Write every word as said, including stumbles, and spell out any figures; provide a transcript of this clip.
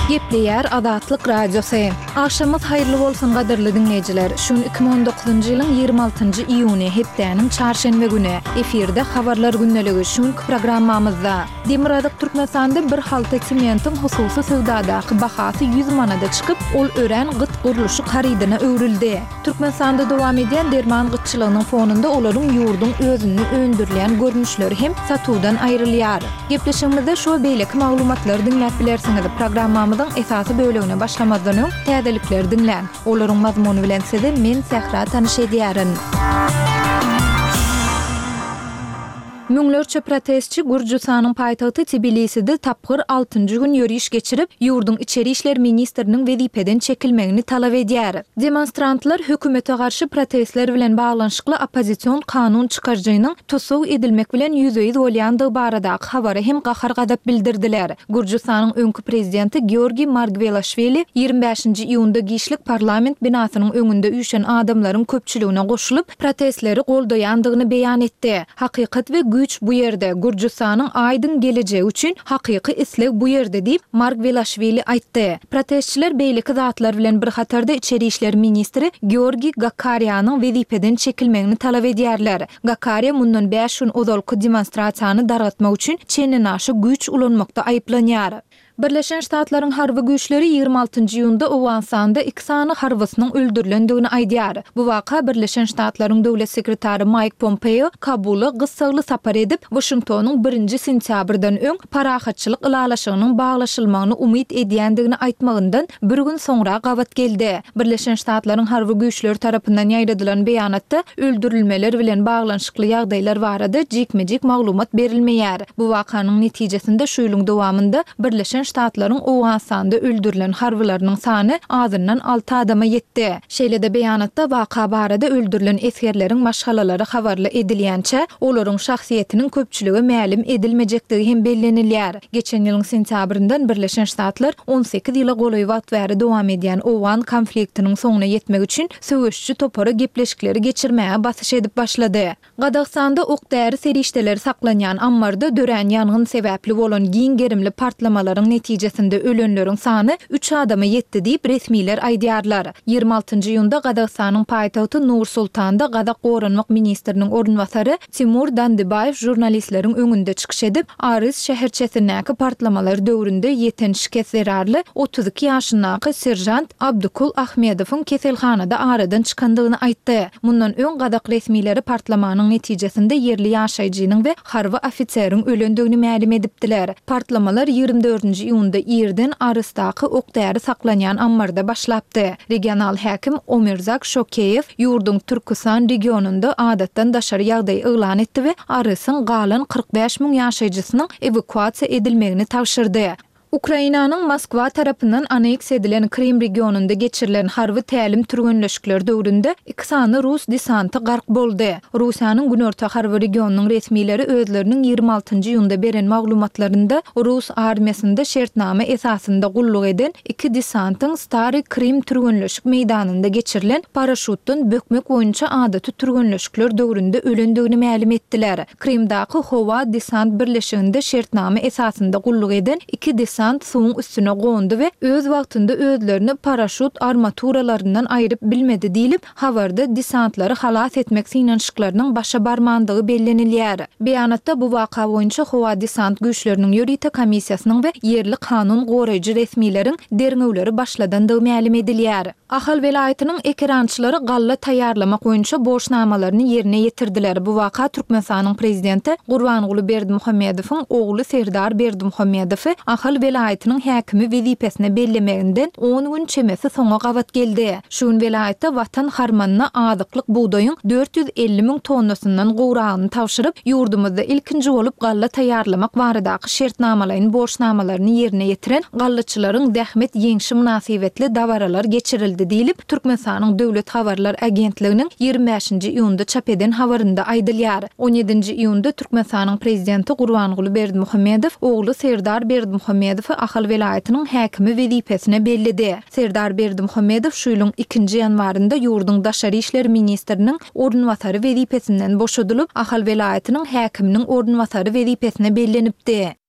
Gepleyer Azatlyk Radiosu. Akşamyz haýyrly bolsun gaderli dinleýijiler. Şun iki bin on dokuzynjy ýylyň ýygrimi altynjy iýuny hepdeniň çarşenbe güni efirde habarlar günneligi şun programmamyzda Demiradyk Türkmenistanda bir halta sementiň hususy sowdadaky bahasy yüz manada çykyp, ol ören gyt guruluşy haridyna öwrildi. Türkmenistanda dowam eden derman gytçylygynyň fonunda olaryň ýurdun özüni öndürlen görnüşleri hem satuwdan aýrylýar. Gepleşigimizde şu beýleki maglumatlar dinläp bilersiňiz. Programmamyzyň esasy bölümine başlamazdan öň täzelikler dinlän. Olaryň mazmuny bilen size men Sehra tanyş edýärin. Müňlerçe protestçi Gürjistanyň paýtagty Tbiliside tapgyr altynjy gün ýörüş geçirip, ýurdun içeri işler ministriniň wezipeden çekilmegini talap edýär. Demonstrantlar hökümete garşy protestler bilen baglanyşykly opposision kanun çykarjynyň tosuw edilmek bilen ýüzeýiz bolýandygy baradaky habary hem gahar gadap bildirdiler. Gürjistanyň öňkü prezidenti Georgiy Margvelashvili ýygrimi beşinji iýunda Gişlik parlament binasynyň öňünde üýşen adamlaryň köpçüligine goşulyp protestleri goldaýandygyny beýan etdi. Hakykat we güç bu ýerde, Gürjistanyň aýdyn geleceği üçin hakyky isleg bu ýerde diýip Margvelashvili aýtdy. Protestçiler beýleki zatlar bilen bir hatarda içeri işler ministri Georgiy Gakariyanyň wezipeden çekilmegini talap edýärler. Gakariya mundan beş gün ozalky demonstrasiýany dargatmak üçin çenden aşy güç ulanmakda aýplanýar. Birleşen Ştatlaryň harby güýçleri ýygrimi altynjy iýunda Owensanda iki sany harbysynyň öldürilendigini aýdýar. Bu waka Birleşen Ştatlaryň döwlet sekretary Mike Pompeo Kabuly gysgaly sapar edip, Washingtonyň birinji sentýabrdan öň parahatçylyk ilalaşygynyň baglaşylmagyny umyt edýändigini aýtmagyndan bir gün soňra gabat geldi. Birleşen Ştatlaryň harby güýçleri tarapyndan ýaýradylan beýanatda öldürilmeler bilen baglanyşykly ýagdaýlar barada jekmejek maglumat berilmeýär. Bu wakanyň netijesinde şu ýylyň dowamında Birleşen Ştatlaryň Owensanda öldürilen harbylarynyň sany azyndan alty adama ýetdi. Şeýle-de beýanatda waka barada öldürilen eskerleriň maşgalalary habarly edilýänçe, olaryň şahsiýetiniň köpçüligi mälim edilmejekdigi hem bellenilýär. Geçen ýylyň sentýabryndan Birleşen Ştatlar on sekiz ýyla golaý wagt bäri dowam edýän Owan konfliktiniň soňuna ýetmek üçin söwüşçi topara gepleşikleri geçirmäge basyş edip başlady. Gazakstanda ok-däri serişdeleri saklanýan ammarda dören ýangyn sebäpli bolan giň gerimli partlamalaryň netijesinde ölenleriň sany üç adama ýetdi diýip resmiler aýdýarlar. ýygrimi altynjy iýunda Gazakstanyň paýtagty Nur-Sultanda Gazak goranmak ministriniň ornwasary Timur Dandybayew jurnalistleriň öňünde çykyş edip, Aris şäherçesindäki partlamalar döwründe ýeten şikes zerarly otuz iki ýaşyndaky serjant Abdukul Ahmedowyň keselhanada aradan çykandygyny aýtdy. Mundan öň Gazak resmileri partlamanyň netijesinde yerli ýaşaýjynyň we harby ofiseriň ölendigini mälim edipdiler. Partlamalar ýygrimi dördünji iýunda ýerden Arisdaky ok-däri saklanýan ammarda başlapdy. Regional häkim Omirzak Shokeyev ýurdun Türkistan regionunda adatdan daşary ýagdaý elan etdi we Arisyň galan kırk beş miň ýaşaýjysynyň evakuasiýa edilmegini tapşyrdy. Ukrainanyň Moskwa tarapyndan aneks edilen Krim regionunda geçirilen harby tälim türgünleşikleri döwründe iki sany Rus desanty gark boldy. Russiýanyň günorta harby regionunyň resmileri özleriniň ýygrimi altynjy iýunda beren maglumatlarynda Rus armiýasynda şertname esasynda gulluk eden iki desantyň Stary Krim türgünleşik meýdanynda geçirilen paraşutdan bökmek boýunça adaty türgünleşikler döwründe ölendigini mälim etdiler. Krimdaky Howa desant birleşiginde şertname esasynda gulluk eden iki desant suwun üstüne gondy we öz wagtynda özlerini paraşut armaturalaryndan aýryp bilmedi diýilip, habarda desantlary halas etmek synanşyklarynyň başa barmandygy bellenilýär. Beýanatda bu waka boýunça Howa desant güýçleriniň ýörite komissiýasynyň we yerli kanun goraýjy resmiýleriň derňewleri başladandygy mälim edilýär. Ahal welaýatynyň ekrançylary galla taýýarlamak boýunça borçnamalaryny ýerine ýetirdiler. Bu waka Türkmenistanyň prezidenti Gurbanguly Berdimuhammedowyň ogly Serdar Berdimuhammedow ahal welaýatynyň häkimi wezipesine bellemeginden on gün çemesi soňa gabat geldi. Şun welaýatda watan harmanyna azyklyk buğdaýyň dört yüz elli miň tonnasyndan gowragyny tapşyryp, ýurdumyzda ilkinji bolup galla taýýarlamak baradaky şertnamalaryň borçnamalaryny ýerine ýetiren gallaçylaryň dähmet ýeňşi münasibetli dabaralar geçirildi diýilip, Türkmenistanyň döwlet habarlar agentliginiň ýygrimi beşinji iýunda çap eden habarynda aýdylýar. on ýedinji iýunda Türkmenistanyň prezidenti Gurbanguly Berdimuhammedow ogly Serdar Berdimuhammedow ahal welaýatynyň häkimi wezipesine bellidi. Serdar Berdimuhammedow şu ýylyň ikinji ýanwarynda ýurdun daşary işler ministriniň ornwasary wezipesinden boşadylyp, ahal welaýatynyň häkiminiň ornwasary wezipesine bellenipdi.